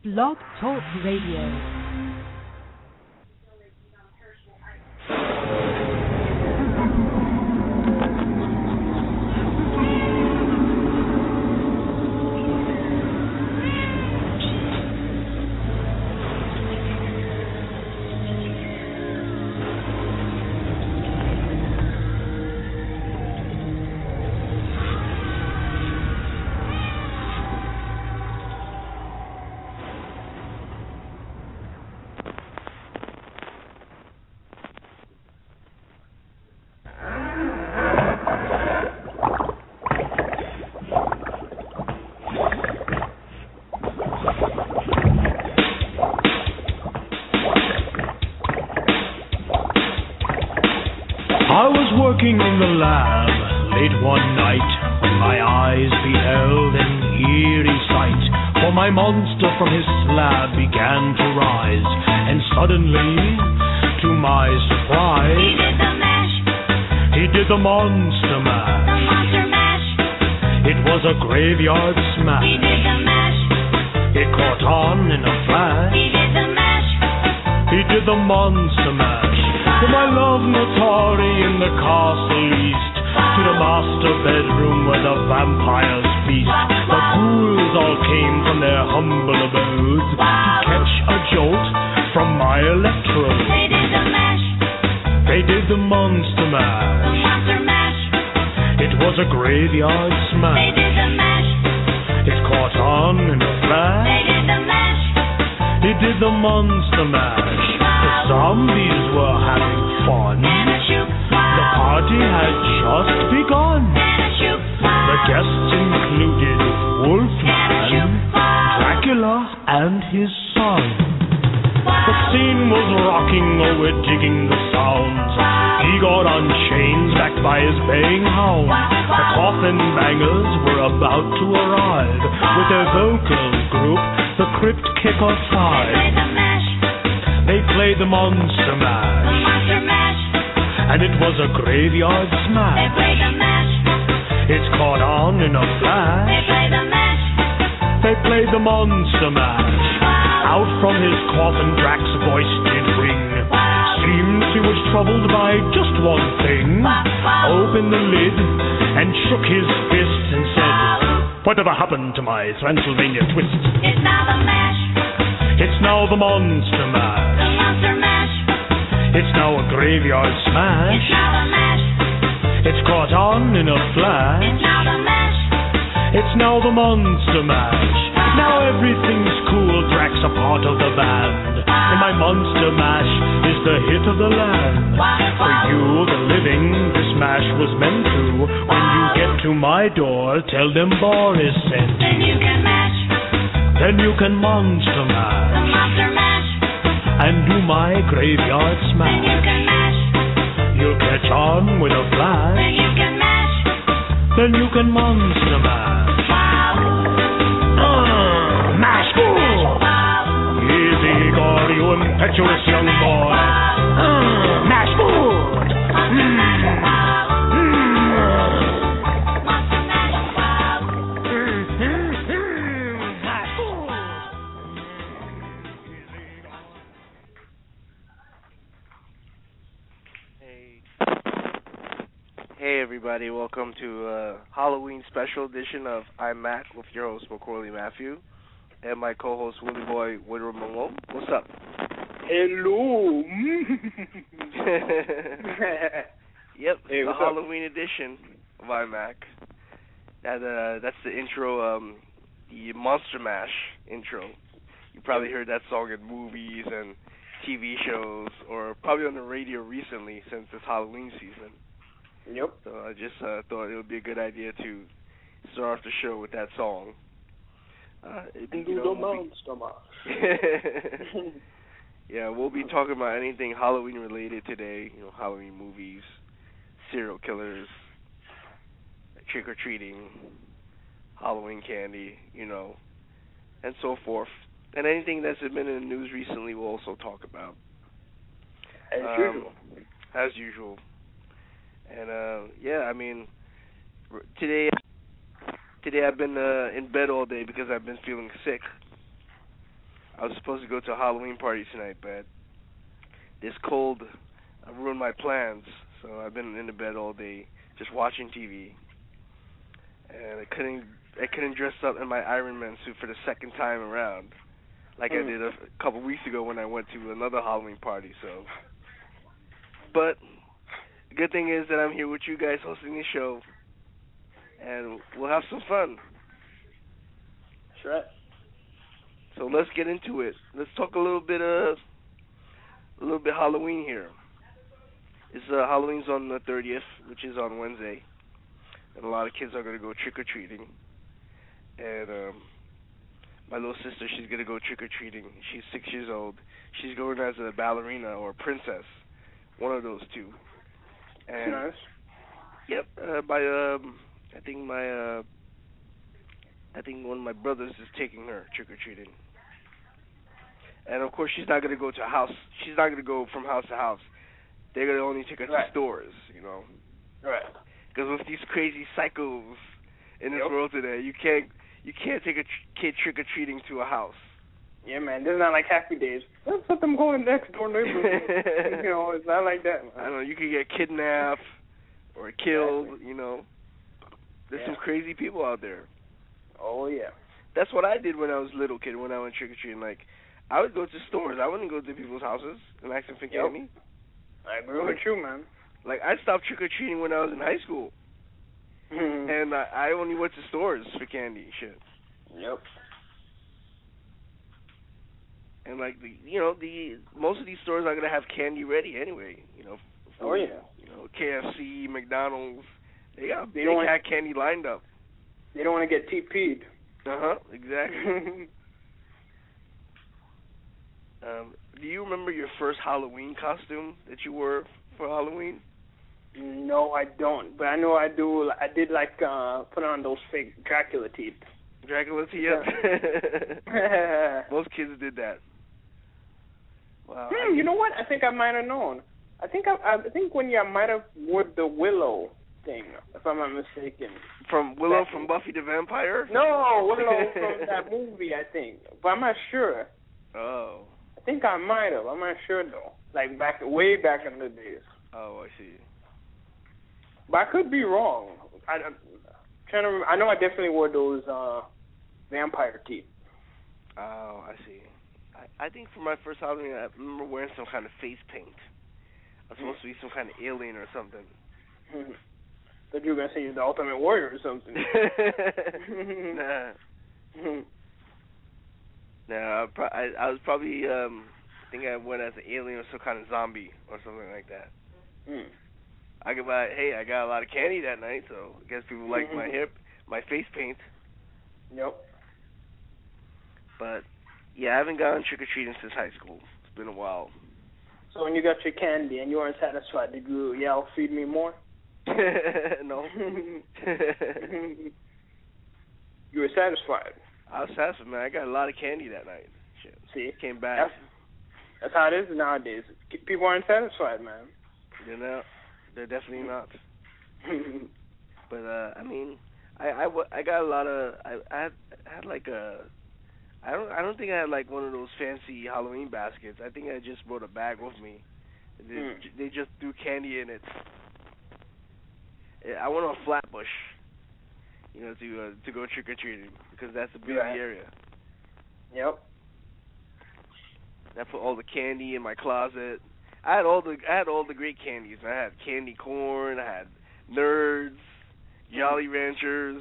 Blog Talk Radio. Working in the lab late one night, when my eyes beheld an eerie sight. For my monster from his slab began to rise, and suddenly, to my surprise, he did the mash. He did the monster mash. The monster mash. It was a graveyard smash. He did the mash. It caught on in a flash. He did the mash. He did the monster mash. From my love Natari in the castle east, to the master bedroom where the vampires feast. The ghouls all came from their humble abodes to catch a jolt from my electrode. They did the mash. They did the monster mash. The monster mash. It was a graveyard smash. They did the mash. It caught on in a flash. They did the mash. He did the monster mash. The zombies were having fun. The party had just begun. The guests included Wolfman, Dracula, and his son. The scene was rocking, oh, we're digging the sounds. Igor on chains, backed by his baying hound. The coffin bangers were about to arrive with their vocal group, the Crypt Kicker Five. They played the monster mash. The monster mash. And it was a graveyard smash. They played the mash. It's caught on in a flash. They played the mash. They played the monster mash. Out from his coffin Drax's voice did ring. Seems he was troubled by just one thing. Opened the lid and shook his fist and said, "Whatever happened to my Transylvania twist?" It's now the mash. It's now the monster mash. The monster mash. It's now a graveyard smash. It's now the mash. It's caught on in a flash. It's now the mash. It's now the monster mash. Now everything's cool, Drax a part of the band. And my monster mash is the hit of the land. For you, the living, this mash was meant to. When you get to my door, tell them Boris sent. Then you can mash. Then you can monster mash. The monster mash. And do my graveyard smash. Then you can mash. You'll catch on with a flash. Then you can mash. Then you can monster mash. Mash fool! Easy, Igor, you impetuous young boy. Mash fool! Hey everybody, welcome to a Halloween special edition of I'm Mac with your host Macaulay Matthew and my co-host Willie Boy Woodrow Malone. What's up? Hello. Yep, hey, the what's Halloween edition of I'm Mac. That's the intro, the Monster Mash intro. You probably heard that song in movies and TV shows, or probably on the radio recently since it's Halloween season. Yep. So I just thought it would be a good idea to start off the show with that song. Yeah, we'll be talking about anything Halloween related today. You know, Halloween movies, serial killers, trick or treating, Halloween candy, you know, and so forth. And anything that's been in the news recently, we'll also talk about. As usual. And yeah, I mean, today I've been in bed all day because I've been feeling sick. I was supposed to go to a Halloween party tonight, but this cold ruined my plans. So I've been in the bed all day just watching TV, and I couldn't dress up in my Iron Man suit for the second time around, like I did a couple weeks ago when I went to another Halloween party. So, but the good thing is that I'm here with you guys hosting the show, and we'll have some fun. That's right. So let's get into it. Let's talk a little bit Halloween here. It's Halloween's on the 30th, which is on Wednesday, and a lot of kids are gonna go trick or treating. And my little sister, she's gonna go trick or treating. She's 6 years old. She's going as a ballerina or a princess, one of those two. And Nice. yep, I think one of my brothers is taking her trick or treating. And of course, she's not gonna go to a house. She's not gonna go from house to house. They're gonna only take her to stores, you know. Right. Because with these crazy psychos in this world today, you can't take a kid trick or treating to a house. Yeah, man. This is not like Happy Days. Let's let them go in next door neighborhood. You know, it's not like that, man. I don't know. You could get kidnapped or killed. Exactly. You know, there's some crazy people out there. Oh yeah. That's what I did when I was a little kid. When I went trick or treating, like I would go to stores. I wouldn't go to people's houses and ask them for candy. I agree with you, man. Like I stopped trick or treating when I was in high school, and I only went to stores for candy and shit. Yep. And like most of these stores are gonna have candy ready anyway. You know. Oh yeah. You know, KFC, McDonald's, they got candy lined up. They don't want to get TP'd. Exactly. Do you remember your first Halloween costume that you wore for Halloween? No, I don't. But I know I do. I did like put on those fake Dracula teeth. Dracula teeth. Most kids did that. Wow. You know what? I think I might have known. I think when I might have wore the Willow thing, if I'm not mistaken. From Willow from Buffy the Vampire? No, Willow from that movie, I think. But I'm not sure. Oh. I think I might have. I'm not sure though. Like way back in the days. Oh, I see. But I could be wrong. I'm trying to remember. I know I definitely wore those vampire teeth. Oh, I see. I think for my first Halloween, I remember wearing some kind of face paint. I was supposed to be some kind of alien or something. Thought you were going to say you're the Ultimate Warrior or something. Nah. No, I was probably, I think I went as an alien or some kind of zombie or something like that. I got a lot of candy that night, so I guess people like my face paint. Yep. But, yeah, I haven't gone trick-or-treating since high school. It's been a while. So when you got your candy and you weren't satisfied, did you yell, "Feed me more"? No. You were satisfied. I was satisfied, man. I got a lot of candy that night. Shit. See? Came back. That's how it is nowadays. People aren't satisfied, man. You know, they're definitely not. But, I mean, I got a lot of, I had like a, I don't think I had like one of those fancy Halloween baskets. I think I just brought a bag with me. They just threw candy in it. I went on Flatbush, you know, to go trick or treating because that's a busy area. Yep. I put all the candy in my closet. I had all the great candies. I had candy corn. I had Nerds, Jolly Ranchers,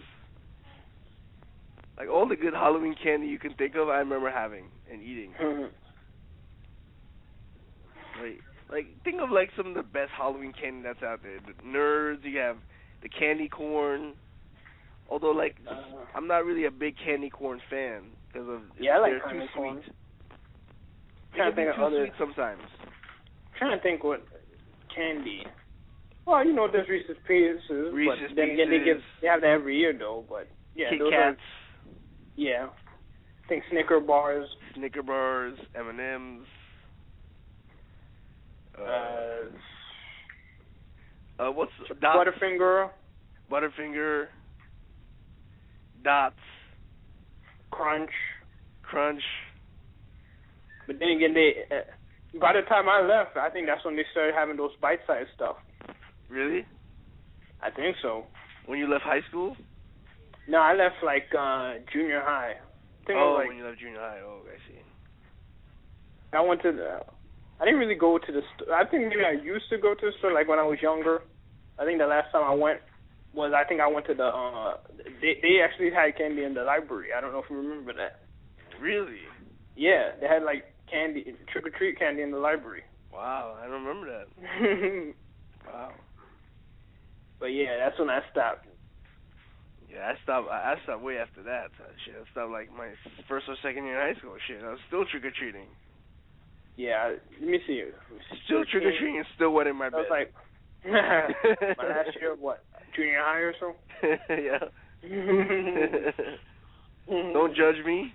like all the good Halloween candy you can think of. I remember having and eating. Like think of like some of the best Halloween candy that's out there. The Nerds. You have the candy corn. Although like I'm not really a big candy corn fan because of they're too candy corn. sweet. They can be too sweet sometimes. Trying to think what candy. Well, you know, there's Reese's Pieces. Reese's but then again, they have that every year though. But yeah, Kit those Kats. Yeah. I think Snicker bars. Snicker bars, M&Ms. What's Dots? Butterfinger. Dots. Crunch. But then again, by the time I left, I think that's when they started having those bite-sized stuff. Really? I think so. When you left high school? No, I left like junior high. I think I was, like, when you left junior high. Oh, I see. I went to I didn't really go to the store. I think maybe I used to go to the store like when I was younger. I think the last time I went was I went to the they actually had candy in the library. I don't know if you remember that. Really? Yeah, they had like candy, trick or treat candy in the library. Wow, I don't remember that. Wow. But yeah, that's when I stopped. Yeah, I stopped way after that. Shit, I stopped like my first or second year in high school. Shit, I was still trick or treating. Yeah, let me see. Still trick or treating and still wet in my bed. I was like, my last year of what, junior high or so? Yeah. Don't judge me.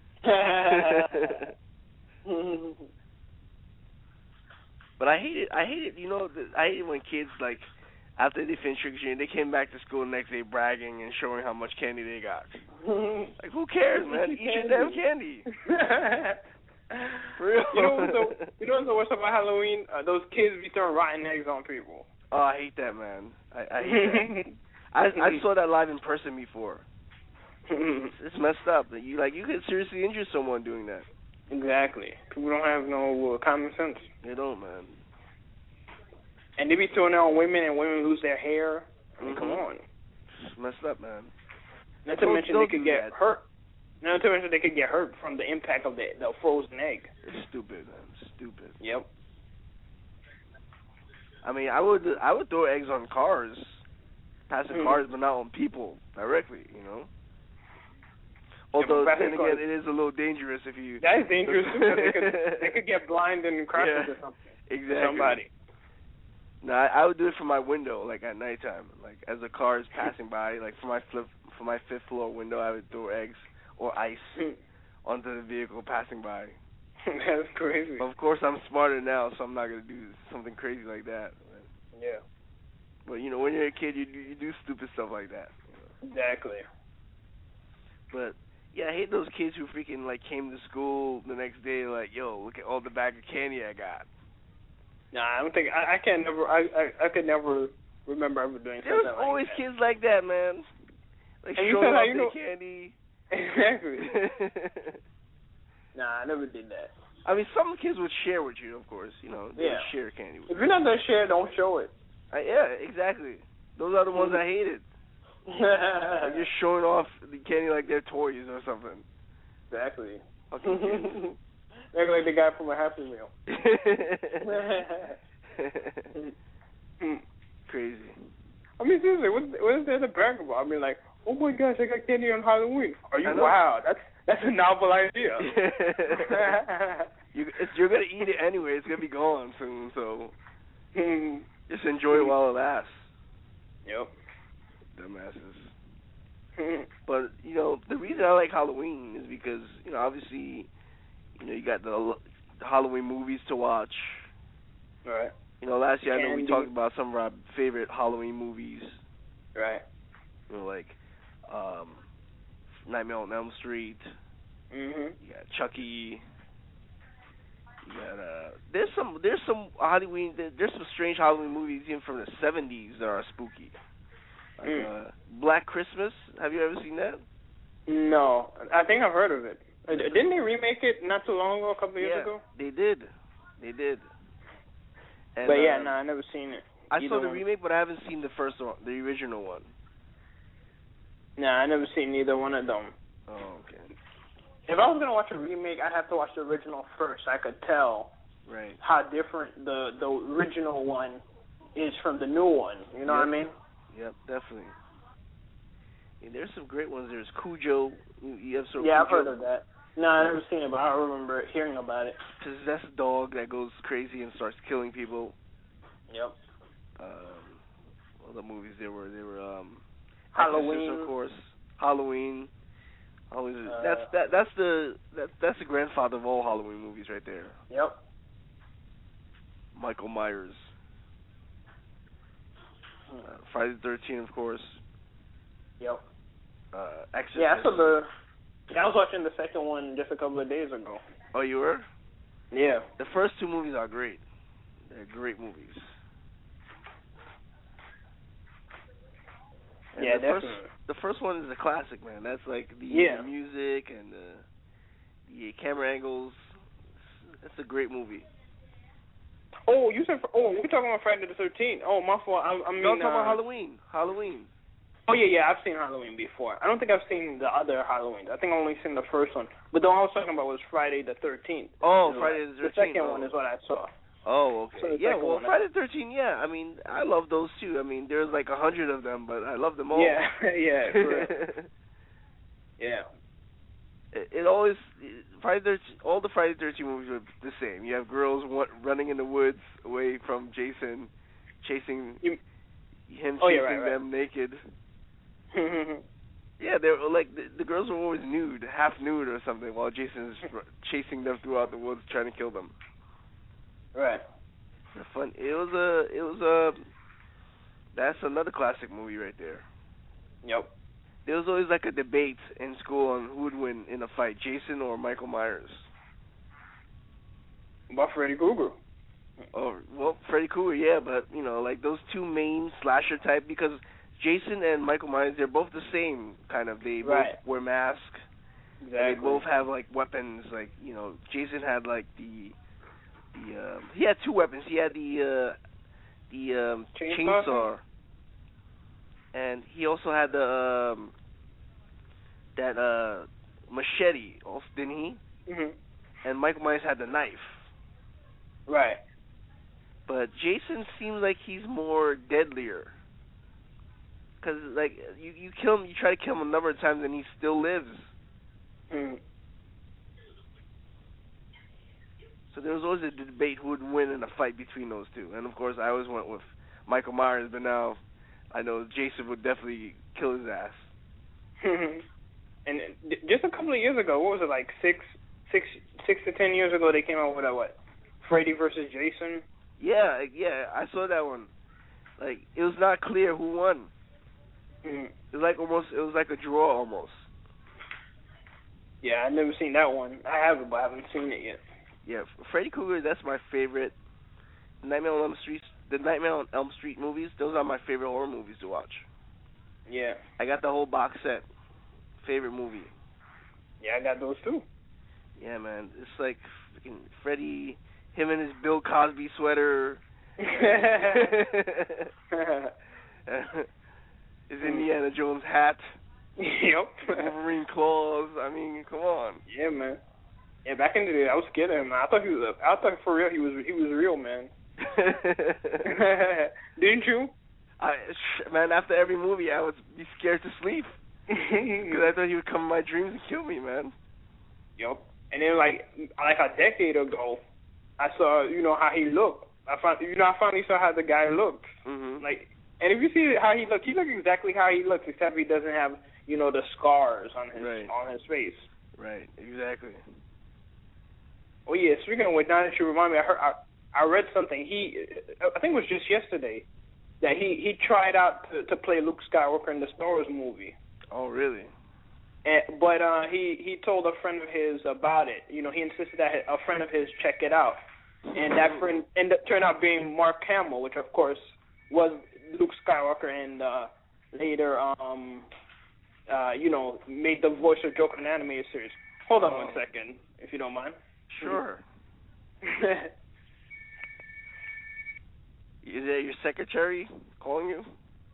But I hate it. You know, I hate it when kids like after they finish trick or treating, they came back to school the next day bragging and showing how much candy they got. Like, who cares, man? Eat your damn candy. For real. You know what's the worst about Halloween? Those kids be throwing rotten eggs on people. Oh, I hate that, man. I hate that. I saw that live in person before. It's messed up. You could seriously injure someone doing that. Exactly. People don't have no common sense. They don't, man. And they be throwing it on women, and women lose their hair. I mean, come on. It's messed up, man. Not to mention they could get hurt. Not to mention they could get hurt from the impact of the frozen egg. It's stupid, man. Stupid. Yep. I mean, I would throw eggs on cars, passing cars, but not on people directly, you know? Although, then again, it is a little dangerous if you... That is dangerous, because they could get blind and crash into something. Exactly. Somebody. No, I would do it from my window, like at nighttime. Like, as a car is passing by, like, from my fifth floor window, I would throw eggs or ice onto the vehicle passing by. That's crazy. Of course, I'm smarter now, so I'm not going to do something crazy like that. Yeah. But, you know, when you're a kid, you do stupid stuff like that. You know? Exactly. But, yeah, I hate those kids who freaking, like, came to school the next day, like, yo, look at all the bag of candy I got. Nah, I don't think, I could never remember ever doing something like that. There's always kids like that, man. Like, and showing off their candy. Exactly. Nah, I never did that. I mean, some kids would share with you, of course. You know, they would share candy with you. If you're not going to share, don't show it. Yeah, exactly. Those are the ones I hated. Like, you're showing off the candy like they're toys or something. Exactly. Fucking kids. They're like the guy from a Happy Meal. Crazy. I mean, seriously, what is there to brag about? I mean, like, oh my gosh, I got candy on Halloween. Are you? Wow, that's a novel idea. You're gonna eat it anyway. It's gonna be gone soon, so just enjoy it while it lasts. Yep. Dumbasses. But you know, the reason I like Halloween is because you know, obviously, you know, you got the Halloween movies to watch. Right. You know, last year I know we talked about some of our favorite Halloween movies. Right. You know, like Nightmare on Elm Street. Mhm. You got Chucky. You got there's some Halloween. There's some strange Halloween movies even from the 70s that are spooky. Like Black Christmas. Have you ever seen that? No, I think I've heard of it. Didn't they remake it not too long ago, a couple of years ago? They did. And, but yeah, no, I never seen it. I saw the remake, but I haven't seen the first one, the original one. Nah, I never seen either one of them. Oh, okay. If I was gonna watch a remake, I'd have to watch the original first. I could tell how different the original one is from the new one. You know what I mean? Yep, definitely. Yeah, there's some great ones. There's Cujo. You ever saw Cujo? I've heard of that. No, I never seen it, but I remember hearing about it. Possessed dog that goes crazy and starts killing people. Yep. All the movies they were Halloween, Exorcist, of course. Halloween. That's the grandfather of all Halloween movies right there. Yep. Michael Myers. Friday the 13th, of course. Yep. Exorcist. Yeah, I was watching the second one just a couple of days ago. Oh, you were? Yeah. The first two movies are great. They're great movies. And Yeah, the definitely. The first one is a classic, man. That's like the music and the camera angles. It's a great movie. Oh, you said. We're talking about Friday the 13th. Oh, my fault. I mean. No, I'm talking about Halloween. Halloween. Oh yeah, I've seen Halloween before. I don't think I've seen the other Halloweens. I think I've only seen the first one. But the one I was talking about was Friday the 13th. Oh, Friday the 13th. The second one is what I saw. Oh, okay. So yeah, well, Friday the 13th, yeah. I mean, I love those too. I mean, there's like 100 of them, but I love them all. Yeah, yeah, for real. Yeah. It always all the Friday the 13th movies are the same. You have girls running in the woods away from Jason, chasing them naked. Yeah, they were like the girls were always nude, half nude or something, while Jason's chasing them throughout the woods trying to kill them. Right. Fun. It was that's another classic movie right there. Yep. There was always like a debate in school on who would win in a fight, Jason or Michael Myers. About Freddy Krueger. Oh, well, Freddy Krueger, yeah, but you know, like those two main slasher type, because Jason and Michael Myers, they're both the same kind of. They both wear masks. Exactly. They both have like weapons. Like, you know, Jason had like he had two weapons. He had the chainsaw, and he also had the that machete. Also, didn't he? Mhm. And Michael Myers had the knife. Right. But Jason seems like he's more deadlier. Cause like you kill him, you try to kill him a number of times, and he still lives. Mm. So there was always a debate who would win in a fight between those two, and of course I always went with Michael Myers, but now I know Jason would definitely kill his ass. And just a couple of years ago, what was it, like six to 10 years ago, they came out with Freddy versus Jason. Yeah, I saw that one. Like, it was not clear who won. Mm-hmm. It was like a draw almost. Yeah, I've never seen that one. I have it, but I haven't seen it yet. Yeah, Freddy Krueger, that's my favorite. The Nightmare on Elm Street movies, those are my favorite horror movies to watch. Yeah. I got the whole box set. Favorite movie. Yeah, I got those too. Yeah, man. It's like freaking Freddy, him in his Bill Cosby sweater. His Indiana Jones hat. Yep. Wolverine claws. I mean, come on. Yeah, man. Yeah, back in the day, I was scared of him. I thought for real he was real, man. Didn't you? Man, after every movie, I would be scared to sleep because I thought he would come in my dreams and kill me, man. Yep. And then like a decade ago, I saw how he looked. I finally saw how the guy looked. Mm-hmm. Like, and if you see how he looked exactly how he looks, except he doesn't have the scars on his face. Right. Exactly. Oh yeah. Speaking of which, now that you remind me, I read something. I think it was just yesterday that he tried out to play Luke Skywalker in the Star Wars movie. Oh really? But he told a friend of his about it. He insisted that a friend of his check it out, and that friend turned out being Mark Hamill, which of course was Luke Skywalker, and later made the voice of Joker in the animated series. Hold on 1 second, if you don't mind. Sure. Is that your secretary calling you?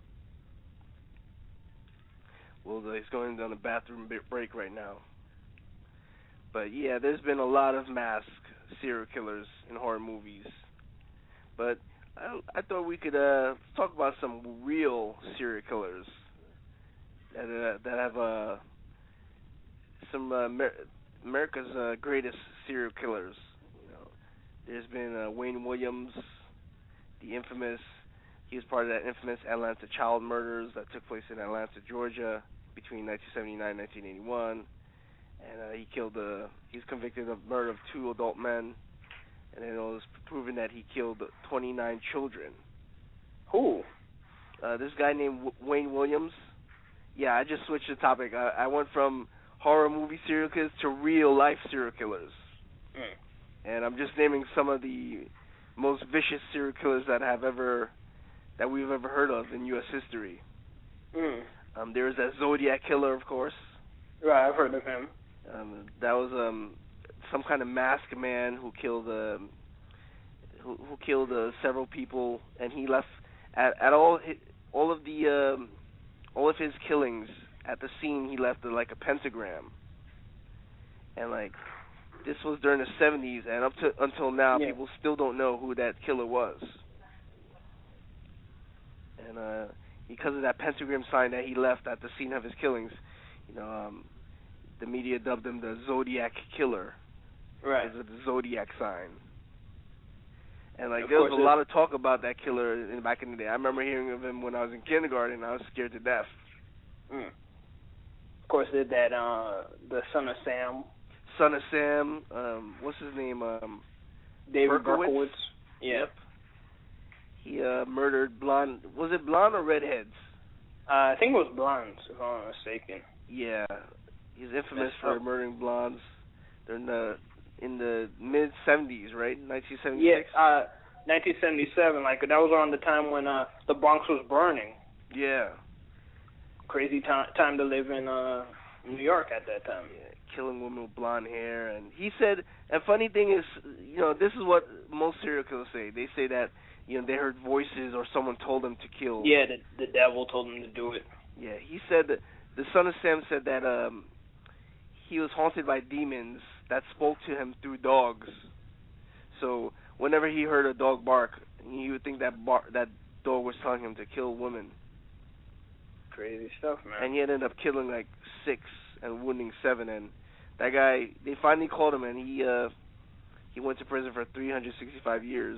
Well, he's going on a bathroom break right now. But yeah, there's been a lot of masked serial killers in horror movies. But I thought we could talk about some real serial killers that have some America's greatest serial killers. There's been Wayne Williams, he was part of that infamous Atlanta child murders that took place in Atlanta, Georgia, between 1979 and 1981, and he was convicted of murder of 2 adult men, and then it was proven that he killed 29 children. Who? This guy named Wayne Williams. Yeah, I just switched the topic. I went from horror movie serial killers to real life serial killers. and I'm just naming some of the most vicious serial killers that we've ever heard of in U.S. history. There's that Zodiac killer, of course. Right, I've heard of him. That was some kind of masked man who killed several people, and he left at all of his killings at the scene. He left like a pentagram, and like this was during the 70s, and until now, people still don't know who that killer was. And because of that pentagram sign that he left at the scene of his killings, the media dubbed him the Zodiac Killer. Right. Because of the Zodiac sign. And like there was a lot of talk about that killer back in the day. I remember hearing of him when I was in kindergarten, and I was scared to death. Of course, did that the Son of Sam. Son of Sam. What's his name? David Berkowitz. Yeah. Yep. He murdered blonde. Was it blonde or redheads? I think it was blondes, if I'm not mistaken. Yeah, he's infamous for murdering blondes. They're in the mid 70s, right? 1976. Yeah, 1977. Like that was around the time when the Bronx was burning. Yeah. Crazy time to live in New York at that time. Yeah, killing women with blonde hair, and he said. And funny thing is, this is what most serial killers say. They say that they heard voices or someone told them to kill. Yeah, the devil told them to do it. Yeah, he said that the Son of Sam said that he was haunted by demons that spoke to him through dogs. So whenever he heard a dog bark, he would think that dog was telling him to kill women. Crazy stuff, man. And he ended up killing like 6 and wounding 7. And that guy, they finally called him, and he went to prison for 365 years.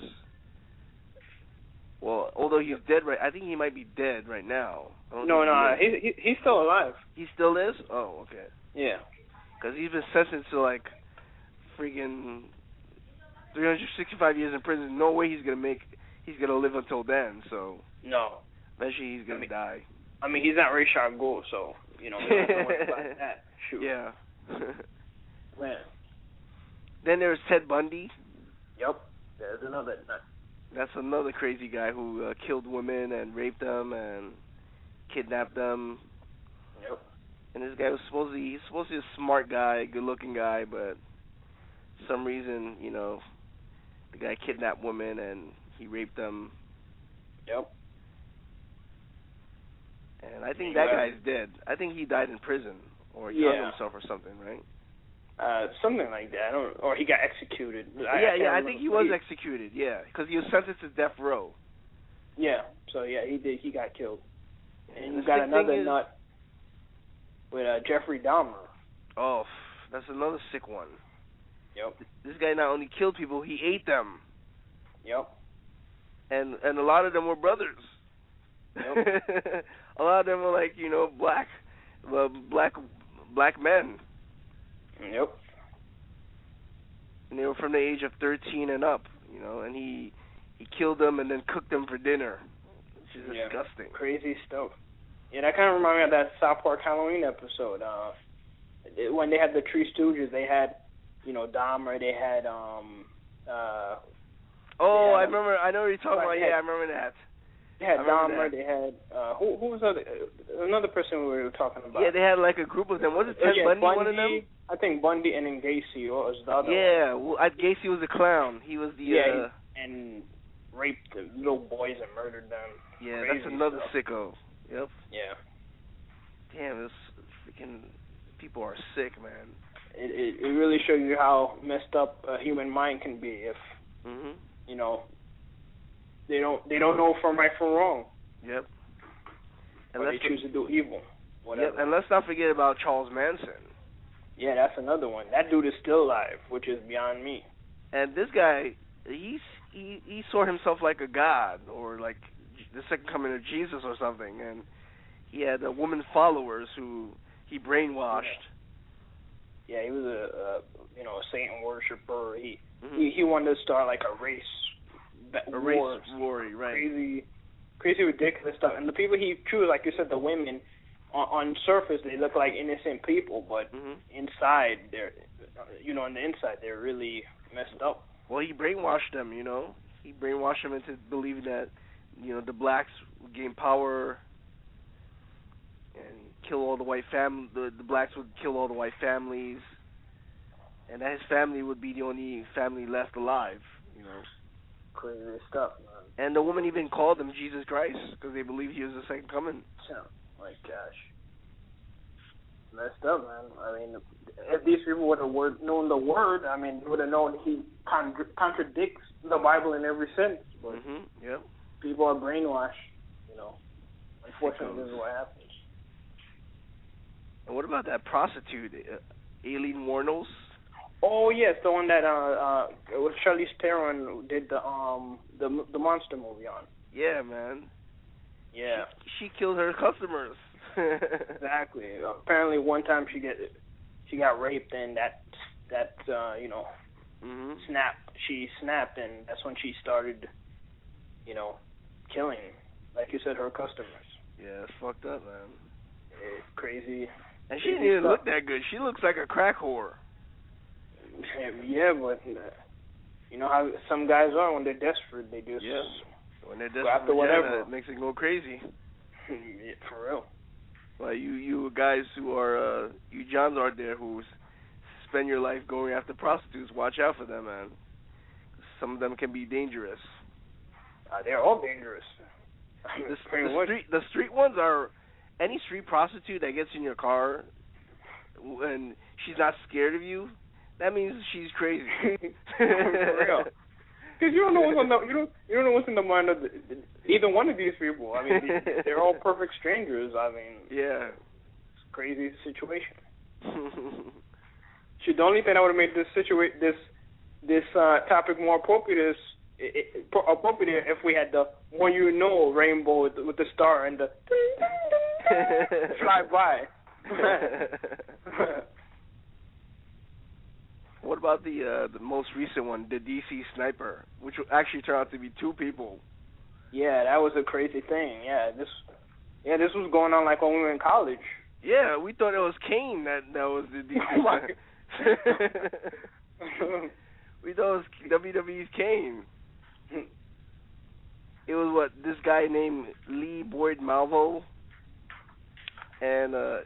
Well, although he's dead I think he might be dead right now. No, he's still alive. He still is? Oh, okay. Yeah. Because he's been sentenced to like freaking 365 years in prison. No way he's gonna live until then. So no, eventually he's gonna die. I mean, he's not Ra's al Ghul, so we don't know much about that. Shoot. Yeah. Man. Then there's Ted Bundy. Yep. There's another nut. That's another crazy guy who killed women and raped them and kidnapped them. Yep. And this guy was supposed to be a smart guy, good-looking guy, but for some reason, the guy kidnapped women and he raped them. Yep. And I think that guy's dead. I think he died in prison or he hung himself or something, right? Something like that. Or he got executed. I think he was executed. Yeah, because he was sentenced to death row. Yeah. So he did. He got killed. And you got another nut with Jeffrey Dahmer. Oh, that's another sick one. Yep. This guy not only killed people, he ate them. Yep. And a lot of them were brothers. Yep. A lot of them were like black men. Yep. And they were from the age of 13 and up, and he killed them and then cooked them for dinner, which is disgusting. Crazy stuff. Yeah, that kind of reminded me of that South Park Halloween episode. When they had the Three Stooges, they had, Dahmer, they had, I remember. I know what you're talking about. Yeah, I remember that. They had Dahmer. They had who was another person we were talking about? Yeah, they had like a group of them. Was it Ted Bundy, one of them? I think Bundy and then Gacy was the other. Yeah, well, Gacy was the clown. He was the and raped the little boys and murdered them. Yeah, Crazy that's another stuff. sicko. Yep. Yeah. Damn, this freaking people are sick, man. It really shows you how messed up a human mind can be if they don't know from right from wrong. Yep. Or they choose to do evil. Whatever. Yep. And let's not forget about Charles Manson. Yeah, that's another one. That dude is still alive, which is beyond me. And this guy, he saw himself like a god or like the second coming of Jesus or something, and he had woman followers who he brainwashed. Yeah, he was a Satan worshiper. He wanted to start like a race war, right? Crazy, ridiculous stuff. And the people he chose, like you said, the women. On surface, they look like innocent people, but inside, on the inside, they're really messed up. Well, he brainwashed them, He brainwashed them into believing that, the blacks would gain power and kill all the white the blacks would kill all the white families, and that his family would be the only family left alive, Crazy stuff, man. And the woman even called him Jesus Christ because they believed he was the second coming. Oh, my gosh. Messed up, man. I mean, if these people would have known the word, I mean, they would have known he contradicts the Bible in every sense. But Yep. people are brainwashed, Unfortunately, this is what happens. And what about that prostitute, Aileen Wuornos? Oh yes, the one that with Charlize Theron did the monster movie on. Yeah, man. Yeah. She killed her customers. Exactly. Apparently, one time she got raped, and that She snapped, and that's when she started, killing, like you said, her customers. Yeah, it's fucked up, man. It's crazy. And she didn't even look that good. She looks like a crack whore. Yeah, but you know how some guys are when they're desperate. They just when they're go desperate after whatever. It makes it go crazy. Yeah, for real. Well, you guys who are you Johns out there who spend your life going after prostitutes, watch out for them, man. Some of them can be dangerous. They're all dangerous. The street ones are any street prostitute that gets in your car and she's not scared of you. That means she's crazy. For real. Because you don't know what's you don't know what's in the mind of either one of these people. I mean, they're all perfect strangers. I mean, yeah, it's a crazy situation. The only thing that would have made this topic more appropriate is if we had the one rainbow with the star and the fly by. What about the most recent one, the DC Sniper, which actually turned out to be two people? Yeah, that was a crazy thing. This was going on like when we were in college. Yeah, we thought it was Kane that was the DC Sniper. We thought it was WWE's Kane. It was this guy named Lee Boyd Malvo, and the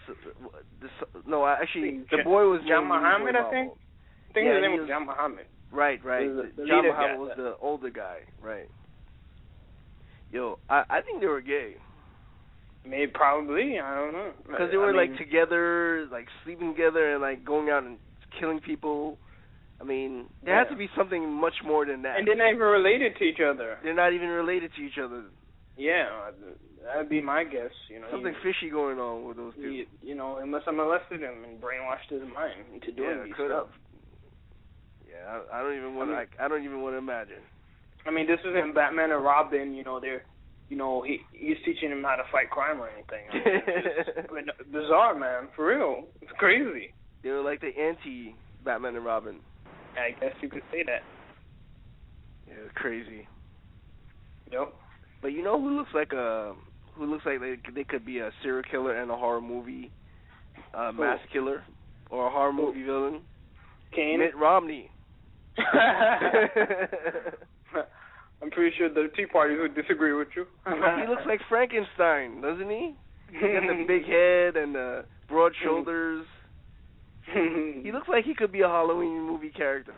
boy was John Muhammad, I think. I think his name was John Muhammad. Right. John Muhammad was the older guy, right? Yo, I think they were gay. Maybe, probably, I don't know. Because they were like together, like sleeping together, and like going out and killing people. I mean, there has to be something much more than that. And they're not even related to each other. They're not even related to each other. Yeah, that'd be my guess. Something fishy going on with those two. He must have molested him and brainwashed his mind into doing these stuff. Yeah, I don't even want to. I don't even want to imagine. I mean, this is in Batman and Robin. He's teaching him how to fight crime or anything. It's bizarre, man. For real, it's crazy. They were like the anti-Batman and Robin. I guess you could say that. Yeah, it's crazy. Yep. But you know who looks like they could be a serial killer and a horror movie mass killer or a horror movie villain? Kane? Mitt Romney. I'm pretty sure the Tea Parties would disagree with you. He looks like Frankenstein, doesn't he? He got the big head and the broad shoulders. He looks like he could be a Halloween movie character.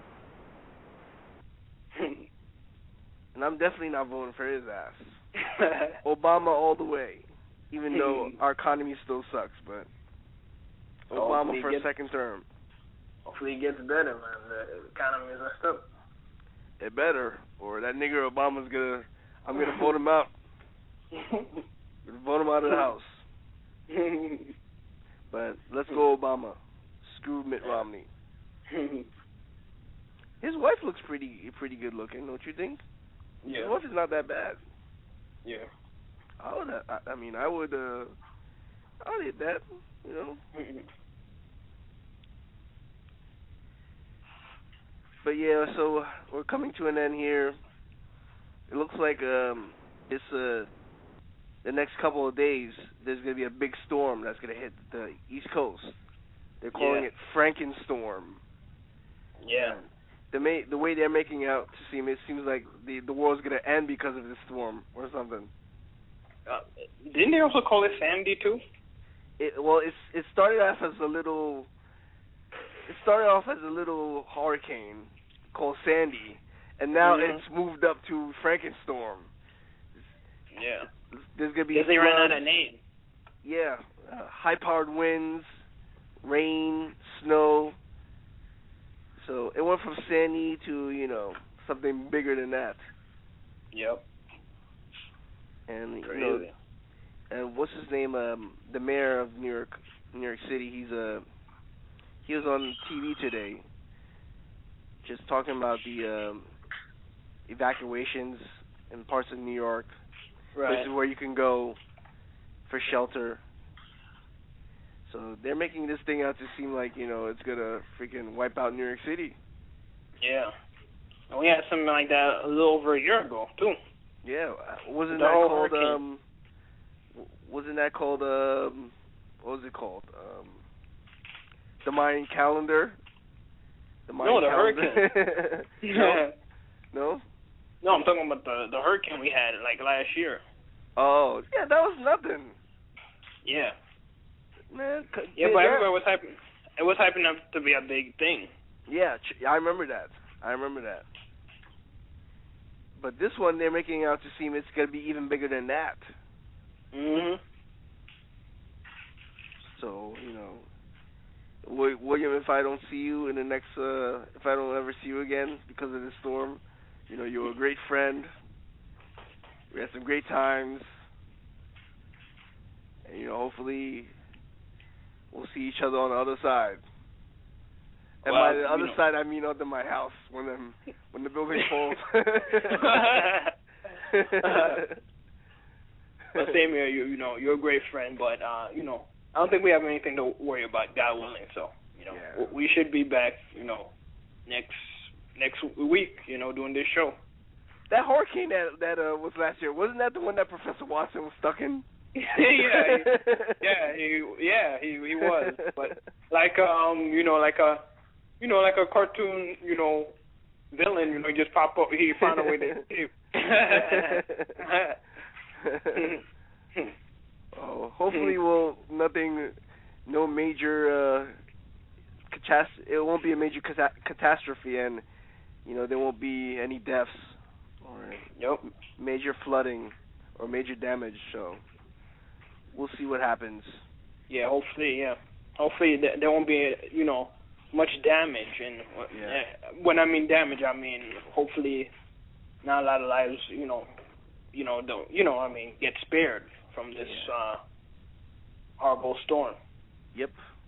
And I'm definitely not voting for his ass. Obama all the way. Even though our economy still sucks, but Obama for a second term. Hopefully it gets better, man. The economy is messed up. It better, or that nigger Obama's I'm gonna vote him out. Vote him out of the house. But let's go Obama. Screw Mitt Romney. His wife looks pretty good looking, don't you think? Yeah. His wife is not that bad. Yeah. I would hit that, But yeah, so we're coming to an end here. It looks like it's the next couple of days there's gonna be a big storm that's gonna hit the East Coast. They're calling it Frankenstorm. Yeah. The way they're making out to seem, it seems like the world's gonna end because of this storm or something. Didn't they also call it Sandy too? It started off as a little. It started off as a little hurricane called Sandy, and now it's moved up to Frankenstorm. Yeah. There's gonna be. Because they ran out of name. Yeah, high-powered winds, rain, snow. So it went from Sandy to something bigger than that. Yep. And Crazy. And what's his name? The mayor of New York City. He was on TV today, just talking about the evacuations in parts of New York, places where you can go for shelter. So they're making this thing out to seem like it's gonna freaking wipe out New York City. Yeah. And we had something like that a little over a year ago too. Yeah, wasn't The that whole called hurricane. Wasn't that called what was it called? The Mayan calendar. The Mayan calendar. Hurricane. No. No, I'm talking about the hurricane we had like last year. Oh, yeah, that was nothing. Yeah. Man, yeah, but everybody was hyping. It was hyping up to be a big thing. Yeah, I remember that. But this one, they're making out to seem it's going to be even bigger than that. Mhm. So, William, if I don't see you in the next, if I don't ever see you again because of this storm, you're a great friend. We had some great times. And, hopefully we'll see each other on the other side. And by the other side, I mean under my house when the building falls. But same here, you're a great friend, but I don't think we have anything to worry about, God willing. So we should be back, next week, doing this show. That hurricane that was last year, wasn't that the one that Professor Watson was stuck in? He was. But like like a cartoon, villain, just pop up. He found a way to escape. Oh, hopefully, no major it won't be a major catastrophe, and there won't be any deaths or major flooding or major damage. So we'll see what happens. Yeah, hopefully, there won't be much damage, and when I mean damage, I mean hopefully not a lot of lives, get spared from this horrible storm. Yep.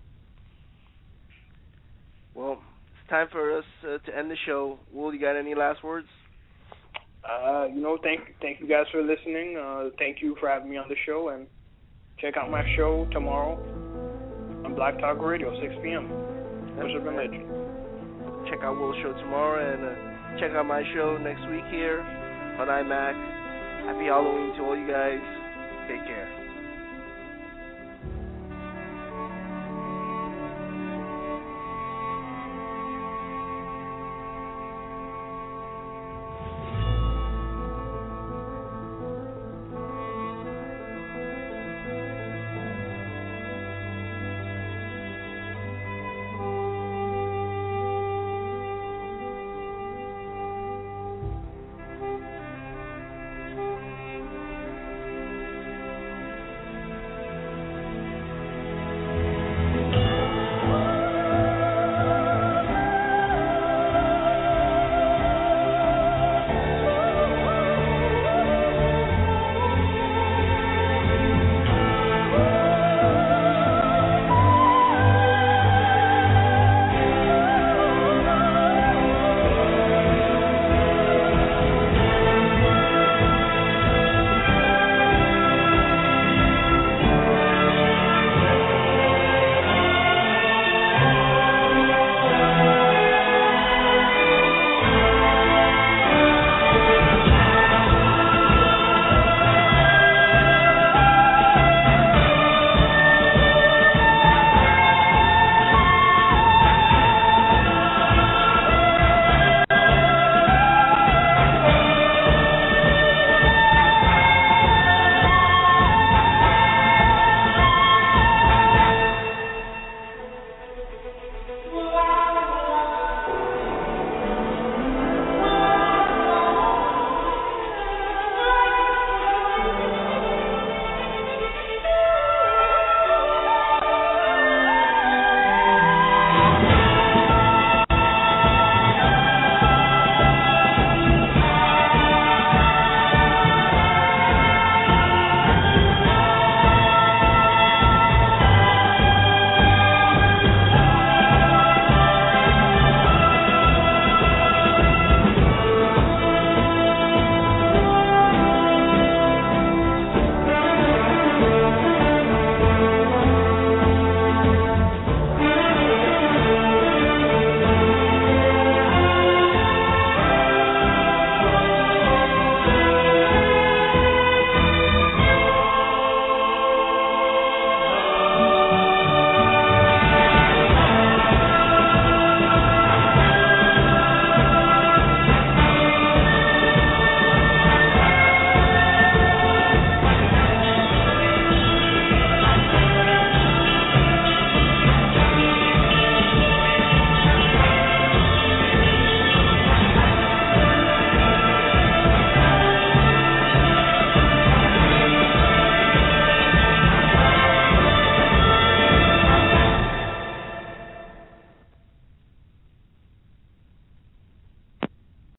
Well, it's time for us to end the show. Will, you got any last words? Thank you guys for listening. Thank you for having me on the show, and check out my show tomorrow on Black Talk Radio, 6 p.m. Bishop and Legend. Check out Will's show tomorrow, and check out my show next week here on iMac. Happy Halloween to all you guys. Take care.